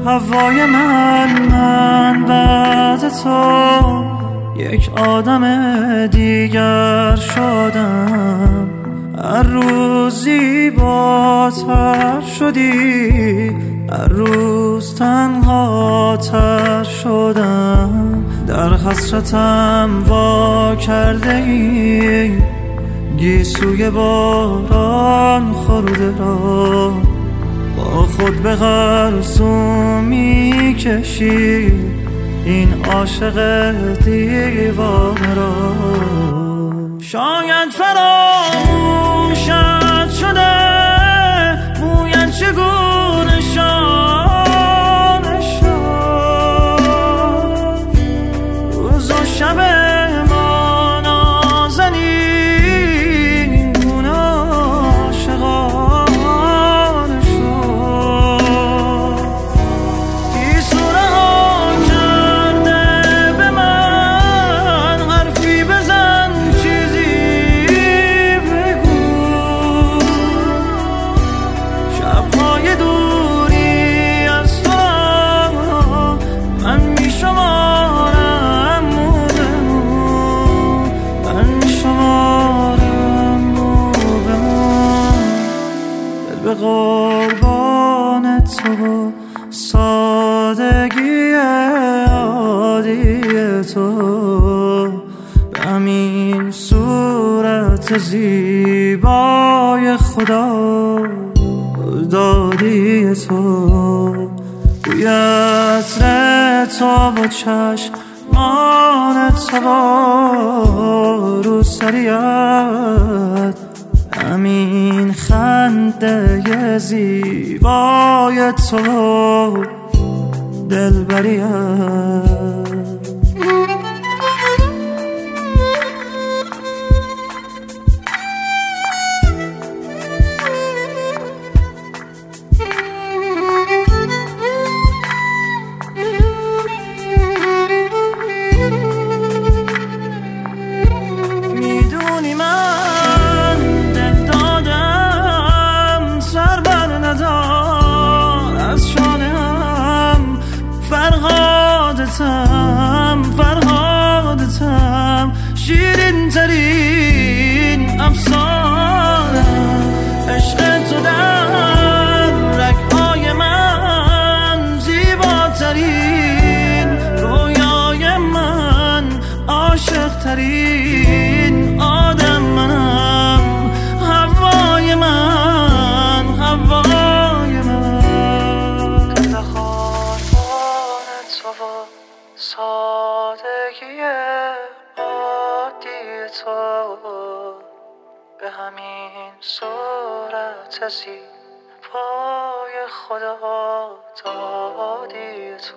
هوای من بعد تو یک آدم دیگر شدم. هر روز زیباتر شدی، هر روز تنهاتر شدم. در حسرتم وا کرده ای گیسوی باران خورده را، با خود به قرصو می کشی این عاشق دیوانه را. شاید فراموشت شده بویت چگونه شانه شد، روز و شب ما نازنین عاشقانه شد. گیسو رها کرده به من حرفی بزن، چیزی بگو. شبهای دوری از تو من می شمارم موبمون، من می شمارم موبمون. دل به قربان تو و سادگی عادی تو، به همین صورت زیبای خدا دادی تو. بوی عطر تو و چشمان تو رو سریت، همین خنده زیبای تو دلبریت. میدونی من دل دادم سر بر ندار از شانه هم، فرهادتم شیرین ترین افسانم. عشق تو در رگهای من زیباترین رویای من، عاشق ترین آدم منم. هوای من، هوای من. دل قربان تو و سادگی عادی تو، به همین صورت زیبای خدا دادی تو.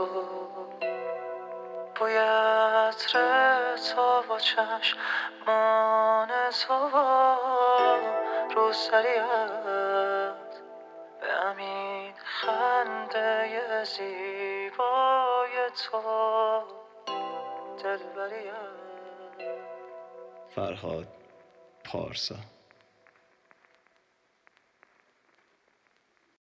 بوی عطر تو و چشمان تو رو سریت، به همین خنده زیبای تو دلبریت. فرهاد پارسا.